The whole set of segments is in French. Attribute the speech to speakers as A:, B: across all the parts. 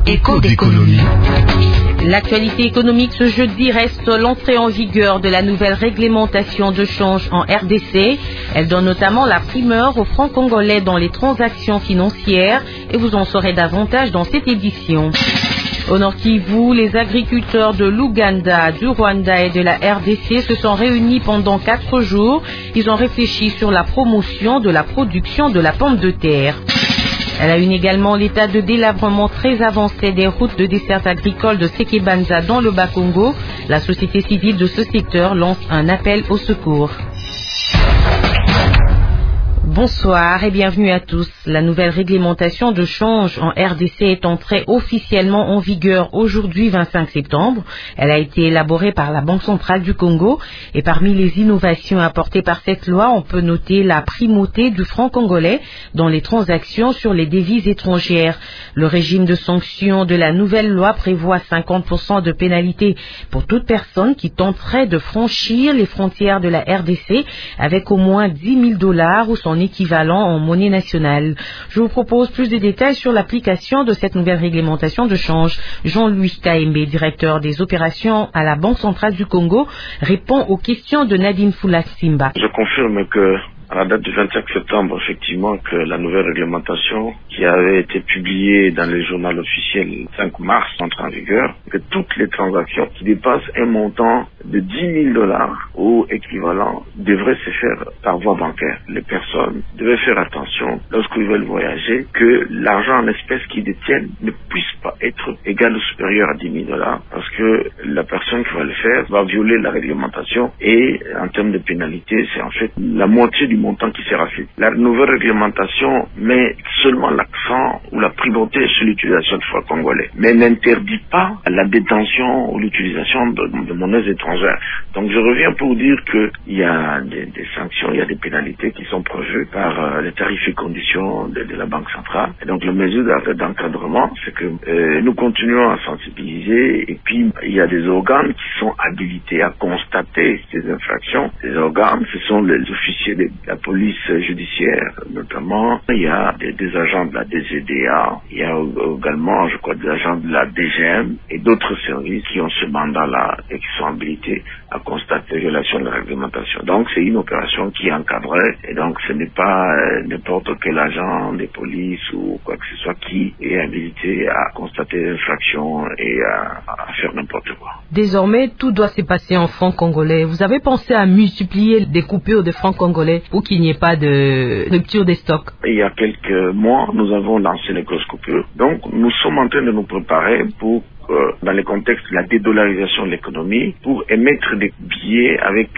A: Écho d'économie.
B: L'actualité économique ce jeudi reste l'entrée en vigueur de la nouvelle réglementation de change en RDC. Elle donne notamment la primeur aux francs congolais dans les transactions financières et vous en saurez davantage dans cette édition. Au Nord Kivu, les agriculteurs de l'Ouganda, du Rwanda et de la RDC se sont réunis pendant 4 jours. Ils ont réfléchi sur la promotion de la production de la pomme de terre. Elle a une également l'état de délabrement très avancé des routes de desserte agricole de Sekebanza dans le Bas-Congo. La société civile de ce secteur lance un appel au secours. Bonsoir et bienvenue à tous. La nouvelle réglementation de change en RDC est entrée officiellement en vigueur aujourd'hui 25 septembre. Elle a été élaborée par la Banque centrale du Congo et parmi les innovations apportées par cette loi, on peut noter la primauté du franc congolais dans les transactions sur les devises étrangères. Le régime de sanctions de la nouvelle loi prévoit 50% de pénalité pour toute personne qui tenterait de franchir les frontières de la RDC avec au moins $10,000 ou son équivalent en monnaie nationale. Je vous propose plus de détails sur l'application de cette nouvelle réglementation de change. Jean-Louis Kaembe, directeur des opérations à la Banque centrale du Congo, répond aux questions de Nadine Foula-Simba.
C: Je confirme que à la date du 25 septembre, effectivement, que la nouvelle réglementation qui avait été publiée dans le journal officiel le 5 mars entre en vigueur, que toutes les transactions qui dépassent un montant de $10,000 ou équivalent devraient se faire par voie bancaire. Les personnes devaient faire attention lorsqu'ils veulent voyager que l'argent en espèces qu'ils détiennent ne puisse pas être égal ou supérieur à $10,000 parce que la personne qui va le faire va violer la réglementation et en termes de pénalité, c'est en fait la moitié du montant qui sera fait. La nouvelle réglementation met seulement l'accent ou la primauté sur l'utilisation de francs congolais, mais n'interdit pas la détention ou l'utilisation de monnaies étrangères. Donc je reviens pour dire qu'il y a des sanctions, il y a des pénalités qui sont prévues par les tarifs et conditions de la Banque centrale. Et donc la mesure d'encadrement, c'est que nous continuons à sensibiliser et puis il y a des organes qui sont habilités à constater ces infractions. Ces organes, ce sont les officiers de la police judiciaire notamment, il y a des agents de la DGDA, il y a également, je crois, des agents de la DGM et d'autres services qui ont ce mandat-là et qui sont habilités à constater les violations de la réglementation. Donc c'est une opération qui est encadrée et donc ce n'est pas n'importe quel agent de police ou quoi que ce soit qui est habilité à constater l'infraction et à faire n'importe quoi.
B: Désormais, tout doit se passer en francs congolais. Vous avez pensé à multiplier des coupures de francs congolais pour qu'il n'y ait pas de rupture des stocks?
C: Il y a quelques mois, nous avons lancé les grosses coupures. Donc, nous sommes en train de nous préparer pour dans le contexte de la dédollarisation de l'économie, pour émettre des billets avec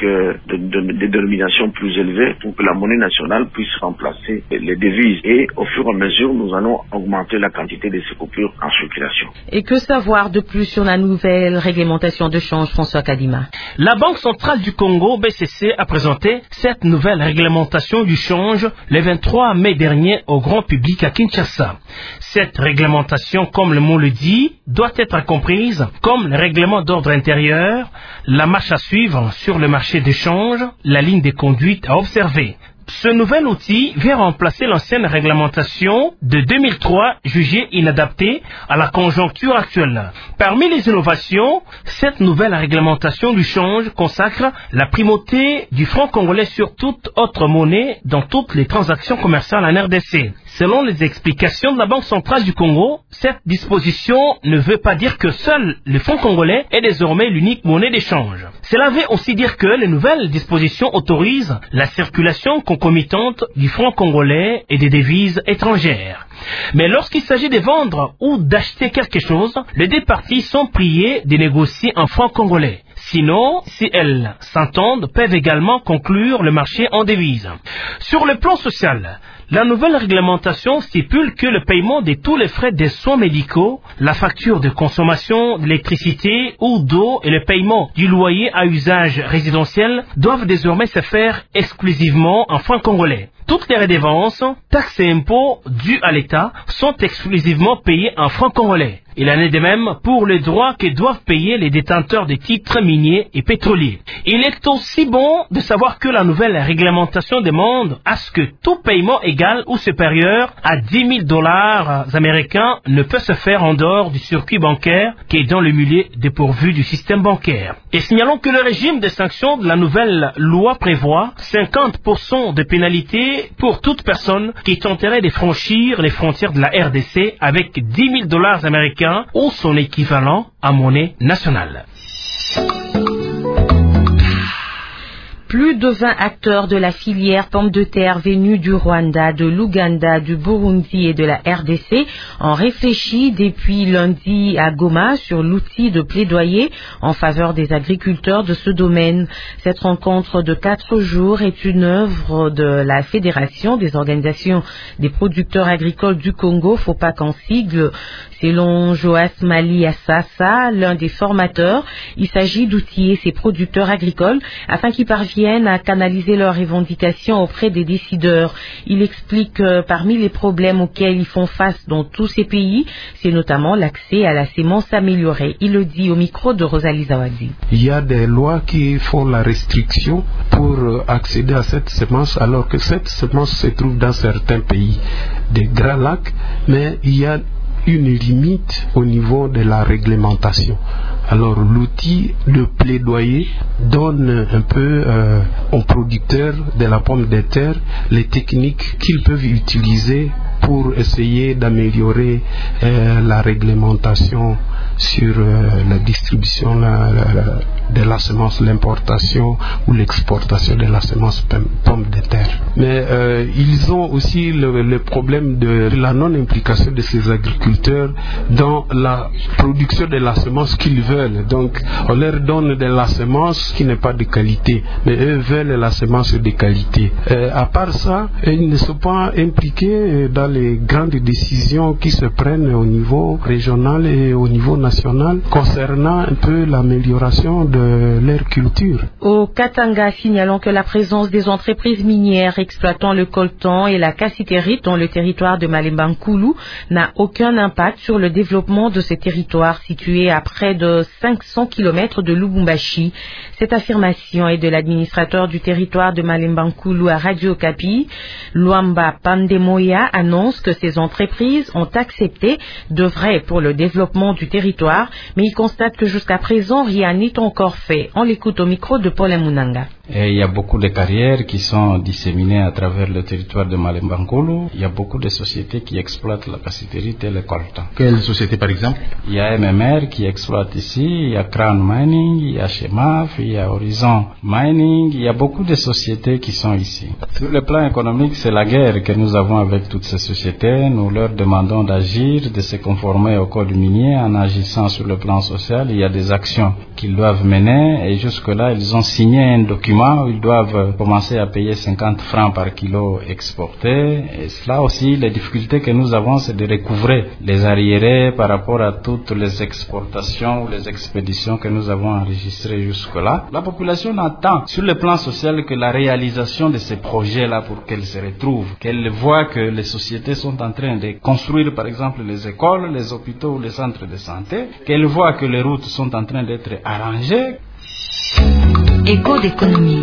C: des dénominations plus élevées pour que la monnaie nationale puisse remplacer les devises. Et au fur et à mesure, nous allons augmenter la quantité de ces coupures en circulation.
B: Et que savoir de plus sur la nouvelle réglementation de change, François Kadima?
D: La Banque centrale du Congo, BCC, a présenté cette nouvelle réglementation du change le 23 mai dernier au grand public à Kinshasa. Cette réglementation, comme le mot le dit, doit être comprise comme le règlement d'ordre intérieur, la marche à suivre sur le marché des changes, la ligne de conduite à observer. Ce nouvel outil vient remplacer l'ancienne réglementation de 2003 jugée inadaptée à la conjoncture actuelle. Parmi les innovations, cette nouvelle réglementation du change consacre la primauté du franc congolais sur toute autre monnaie dans toutes les transactions commerciales en RDC. Selon les explications de la Banque centrale du Congo, cette disposition ne veut pas dire que seul le franc congolais est désormais l'unique monnaie d'échange. Cela veut aussi dire que les nouvelles dispositions autorisent la circulation concomitante du franc congolais et des devises étrangères. Mais lorsqu'il s'agit de vendre ou d'acheter quelque chose, les deux parties sont priées de négocier en franc congolais. Sinon, si elles s'entendent, peuvent également conclure le marché en devises. Sur le plan social, la nouvelle réglementation stipule que le paiement de tous les frais des soins médicaux, la facture de consommation d'électricité ou d'eau et le paiement du loyer à usage résidentiel doivent désormais se faire exclusivement en francs congolais. Toutes les redevances, taxes et impôts dus à l'État sont exclusivement payés en francs congolais. Il en est de même pour les droits que doivent payer les détenteurs des titres miniers et pétroliers. Il est aussi bon de savoir que la nouvelle réglementation demande à ce que tout paiement égal ou supérieur à $10,000 américains ne peut se faire en dehors du circuit bancaire qui est dans le milieu dépourvu du système bancaire. Et signalons que le régime de sanctions de la nouvelle loi prévoit 50% de pénalité pour toute personne qui tenterait de franchir les frontières de la RDC avec $10,000 américains ou son équivalent en monnaie nationale.
B: Plus de 20 acteurs de la filière pommes de terre venus du Rwanda, de l'Ouganda, du Burundi et de la RDC ont réfléchi depuis lundi à Goma sur l'outil de plaidoyer en faveur des agriculteurs de ce domaine. Cette rencontre de 4 jours est une œuvre de la Fédération des organisations des producteurs agricoles du Congo, FOPAC en sigle. Selon Joas Mali Assassa, l'un des formateurs, il s'agit d'outiller ces producteurs agricoles afin qu'ils parviennent à canaliser leurs revendications auprès des décideurs. Il explique que parmi les problèmes auxquels ils font face dans tous ces pays, c'est notamment l'accès à la sémence améliorée. Il le dit au micro de Rosalie Zawadi.
A: Il y a des lois qui font la restriction pour accéder à cette semence, alors que cette semence se trouve dans certains pays des Grands Lacs, mais il y a une limite au niveau de la réglementation. Alors l'outil de plaidoyer donne un peu aux producteurs de la pomme de terre les techniques qu'ils peuvent utiliser pour essayer d'améliorer la réglementation sur la distribution de la semence, l'importation ou l'exportation de la semence pomme de terre. Mais ils ont aussi le problème de la non-implication de ces agriculteurs dans la production de la semence qu'ils veulent. Donc on leur donne de la semence qui n'est pas de qualité, mais eux veulent la semence de qualité. À part ça, ils ne sont pas impliqués dans les grandes décisions qui se prennent au niveau régional et au niveau national concernant un peu l'amélioration de leur culture.
B: Au Katanga, signalons que la présence des entreprises minières exploitant le coltan et la cassitérite dans le territoire de Malemba-Nkulu n'a aucun impact sur le développement de ce territoire situé à près de 500 km de Lubumbashi. Cette affirmation est de l'administrateur du territoire de Malemba-Nkulu à Radio Okapi. Luamba Pandemoya annonce que ces entreprises ont accepté d'œuvrer pour le développement du territoire, mais il constate que jusqu'à présent, rien n'est encore fait. On l'écoute au micro de Paul Munanga.
E: Et il y a beaucoup de carrières qui sont disséminées à travers le territoire de Malemba-Nkulu. Il y a beaucoup de sociétés qui exploitent la cassitérite et le coltan.
F: Quelles sociétés par exemple?
E: Il y a MMR qui exploite ici, il y a Crown Mining, il y a Chemaf, il y a Horizon Mining, il y a beaucoup de sociétés qui sont ici. Sur le plan économique, c'est la guerre que nous avons avec toutes ces sociétés. Nous leur demandons d'agir, de se conformer au code minier en agissant sur le plan social. Il y a des actions qu'ils doivent mener et jusque-là, ils ont signé un document où ils doivent commencer à payer 50 francs par kilo exporté. Et cela aussi, les difficultés que nous avons, c'est de recouvrer les arriérés par rapport à toutes les exportations ou les expéditions que nous avons enregistrées jusque-là. La population attend sur le plan social que la réalisation de ces projets-là pour qu'elle se retrouve, qu'elle voit que les sociétés sont en train de construire par exemple les écoles, les hôpitaux ou les centres de santé, qu'elle voit que les routes sont en train d'être arrangées.
G: Écho d'économie.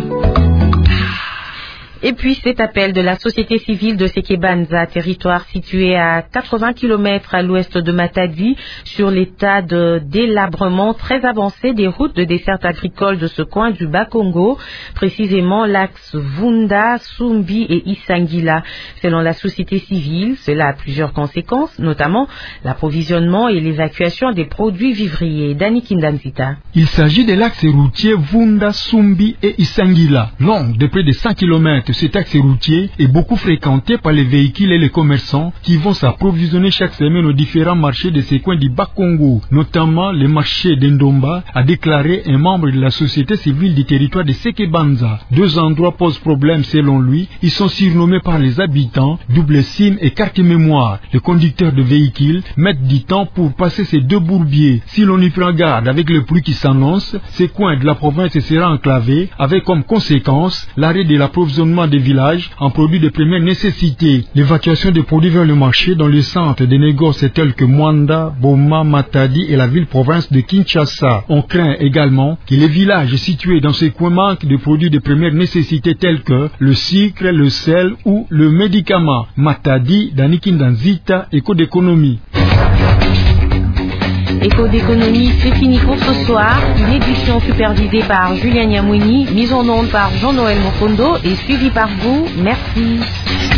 B: Et puis cet appel de la société civile de Sekebanza, territoire situé à 80 km à l'ouest de Matadi, sur l'état de délabrement très avancé des routes de desserte agricole de ce coin du Bas-Congo, précisément l'axe Vunda, Sumbi et Isangila. Selon la société civile, cela a plusieurs conséquences, notamment l'approvisionnement et l'évacuation des produits vivriers. Dani Kindanzita.
H: Il s'agit de l'axe routier Vunda, Sumbi et Isangila, long de près de 100 km. Cet axe routier est beaucoup fréquenté par les véhicules et les commerçants qui vont s'approvisionner chaque semaine aux différents marchés de ces coins du Bas-Congo, notamment le marché d'Endomba, a déclaré un membre de la société civile du territoire de Sekebanza. 2 endroits posent problème selon lui. Ils sont surnommés par les habitants double SIM et carte mémoire. Les conducteurs de véhicules mettent du temps pour passer ces 2 bourbiers. Si l'on y prend garde avec le pluie qui s'annonce, ces coins de la province seront enclavés avec comme conséquence l'arrêt de l'approvisionnement l'approvisionnement des villages en produits de première nécessité. L'évacuation des produits vers le marché dans le centre des négoces tels que Mwanda, Boma, Matadi et la ville-province de Kinshasa. On craint également que les villages situés dans ces coins manquent de produits de première nécessité tels que le sucre, le sel ou le médicament. Matadi, Danikindanzita, Éco d'économie.
B: Éco d'économie, c'est fini pour ce soir. Une édition supervisée par Julien Niamouini, mise en onde par Jean-Noël Mokondo et suivie par vous. Merci.